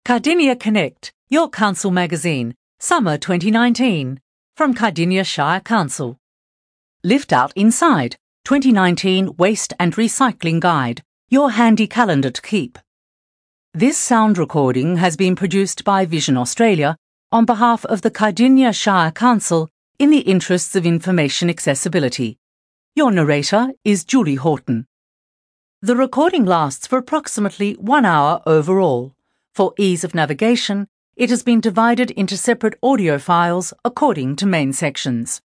Cardinia Connect, your council magazine, Summer 2019, from Cardinia Shire Council. Lift Out Inside, 2019 Waste and Recycling Guide, your handy calendar to keep. This sound recording has been produced by Vision Australia on behalf of the Cardinia Shire Council in the interests of information accessibility. Your narrator is Julie Horton. The recording lasts for approximately 1 hour overall. For ease of navigation, it has been divided into separate audio files according to main sections.